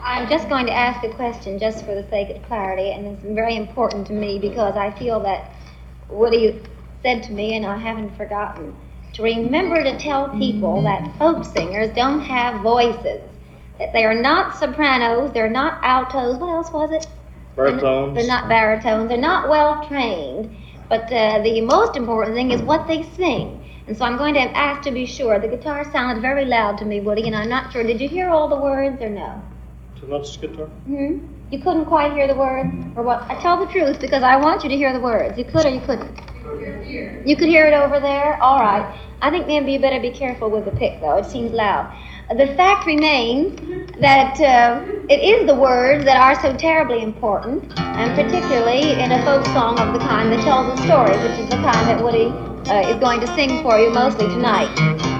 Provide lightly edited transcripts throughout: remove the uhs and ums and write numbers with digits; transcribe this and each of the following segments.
I'm just going to ask a question just for the sake of clarity, and it's very important to me because I feel that Woody said to me, and I haven't forgotten, to remember to tell people that folk singers don't have voices, that they are not sopranos, they're not altos, what else was it? Baritones. They're not baritones, they're not well trained, but the most important thing is what they sing. And so I'm going to ask to be sure. The guitar sounded very loud to me, Woody, and I'm not sure. Did you hear all the words or no? Too much guitar? Hmm? You couldn't quite hear the words? Or what? I tell the truth because I want you to hear the words. You could or you couldn't? You could hear it over there? All right. I think maybe you better be careful with the pick, though. It seems loud. The fact remains that it is the words that are so terribly important, and particularly in a folk song of the kind that tells a story, which is the kind that Woody is going to sing for you mostly tonight.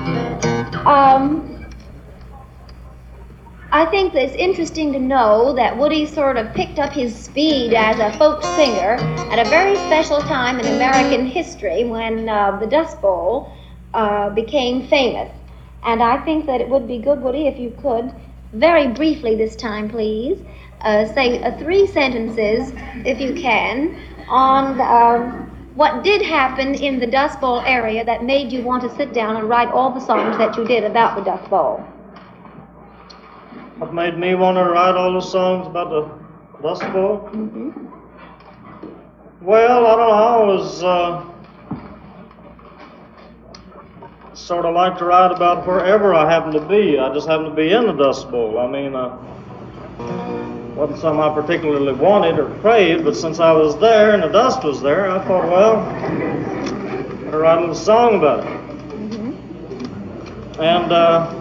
I think that it's interesting to know that Woody sort of picked up his speed as a folk singer at a very special time in American history when the Dust Bowl became famous. And I think that it would be good, Woody, if you could, very briefly this time, please, say 3 sentences, if you can, on what did happen in the Dust Bowl area that made you want to sit down and write all the songs that you did about the Dust Bowl. What made me want to write all the songs about the Dust Bowl? Mm-hmm. Well, I don't know. I always sort of like to write about wherever I happen to be. I just happen to be in the Dust Bowl. I mean, wasn't something I particularly wanted or craved, but since I was there and the dust was there, I thought, well, I'll write a little song about it. Mm-hmm. And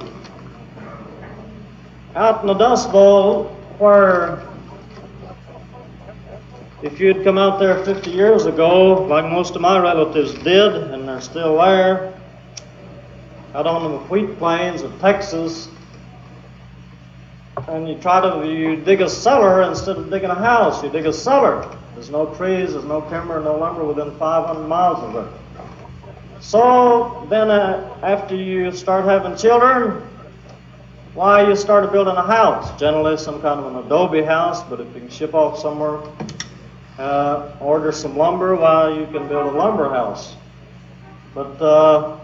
out in the Dust Bowl, where if you'd come out there 50 years ago, like most of my relatives did, and they're still there, out on the wheat plains of Texas, and you dig a cellar instead of digging a house. You dig a cellar. There's no trees, there's no timber, no lumber within 500 miles of it. So then after you start having children, why, you started building a house, generally some kind of an adobe house, but if you can ship off somewhere, order some lumber, why, you can build a lumber house. But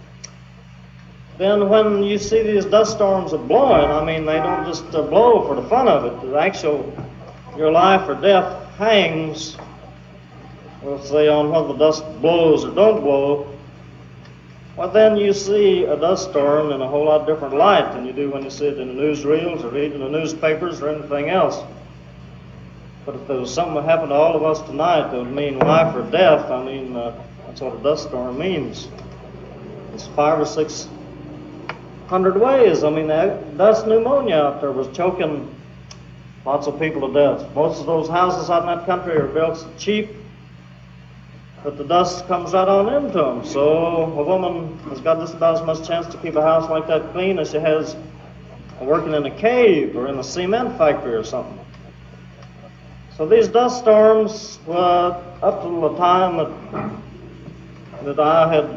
then when you see these dust storms are blowing, I mean, they don't just blow for the fun of it. The actual, your life or death hangs, let's say, on whether the dust blows or don't blow. Well, then you see a dust storm in a whole lot different light than you do when you see it in the newsreels or read in the newspapers or anything else. But if there was something that happened to all of us tonight that would mean life or death, I mean, that's what a dust storm means. It's 500 or 600 ways. I mean, that dust pneumonia out there was choking lots of people to death. Most of those houses out in that country are built so cheap that the dust comes right on into them. So a woman has got just about as much chance to keep a house like that clean as she has working in a cave or in a cement factory or something. So these dust storms, up to the time that I had,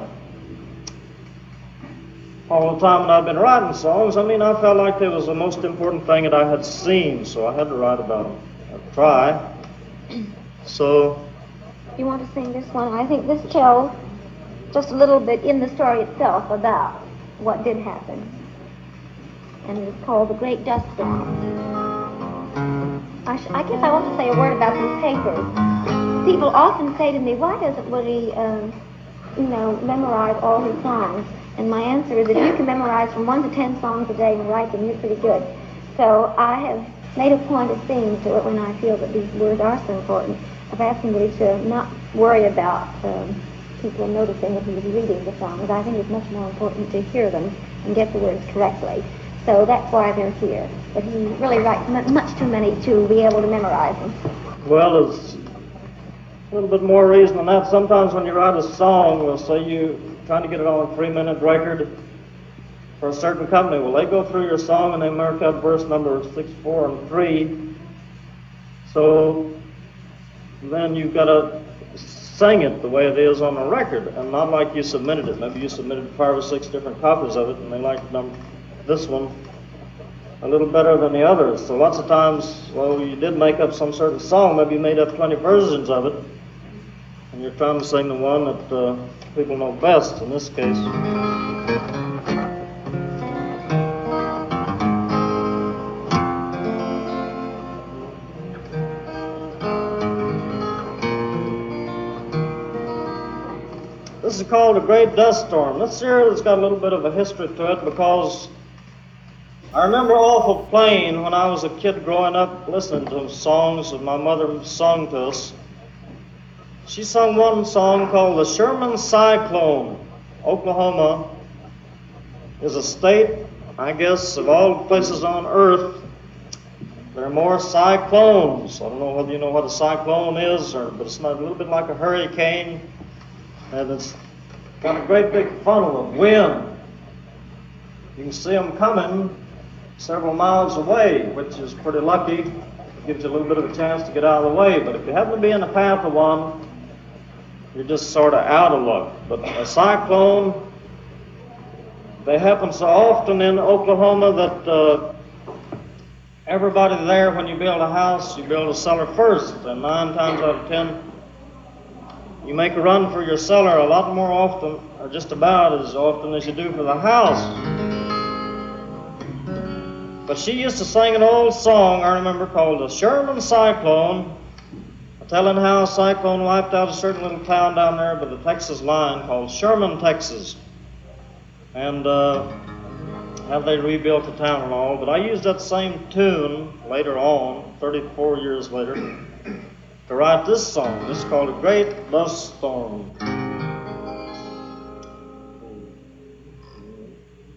all the time that I've been writing songs, I mean, I felt like it was the most important thing that I had seen, so I had to write about it, or try. So, You want to sing this one? I think this tells just a little bit in the story itself about what did happen. And it's called The Great Dust Storm. I guess I want to say a word about these papers. People often say to me, why doesn't Woody, memorize all his songs? And my answer is, if you can memorize from 1 to 10 songs a day and write them, you're pretty good. So I have made a point of singing to it when I feel that these words are so important, of asking Woody to not worry about people noticing that he was reading the songs. I think it's much more important to hear them and get the words correctly. So that's why they're here. But he really writes much too many to be able to memorize them. well, there's a little bit more reason than that. Sometimes when you write a song, let's say you're trying to get it on a 3-minute record for a certain company, well, they go through your song and they mark out verse number 6, 4, and 3. So then you've got to sing it the way it is on the record, and not like you submitted it. Maybe you submitted 5 or 6 different copies of it, and they like this one a little better than the others. So lots of times, well, you did make up some certain song, maybe you made up 20 versions of it, and you're trying to sing the one that people know best in this case. This is called A Great Dust Storm. This here has got a little bit of a history to it because I remember awful plain when I was a kid growing up listening to songs that my mother sung to us. She sung one song called The Sherman Cyclone. Oklahoma is a state, I guess, of all the places on earth, there are more cyclones. I don't know whether you know what a cyclone is, but it's not a little bit like a hurricane. And it's got a great big funnel of wind. You can see them coming several miles away, which is pretty lucky. It gives you a little bit of a chance to get out of the way. But if you happen to be in the path of one, you're just sort of out of luck. But a cyclone, they happen so often in Oklahoma that everybody there, when you build a house, you build a cellar first. And 9 times out of 10, you make a run for your cellar a lot more often, or just about as often as you do for the house. But she used to sing an old song, I remember, called The Sherman Cyclone, telling how a cyclone wiped out a certain little town down there by the Texas line called Sherman, Texas. And how they rebuilt the town and all. But I used that same tune later on, 34 years later, to write this song. This is called A Great Dust Storm.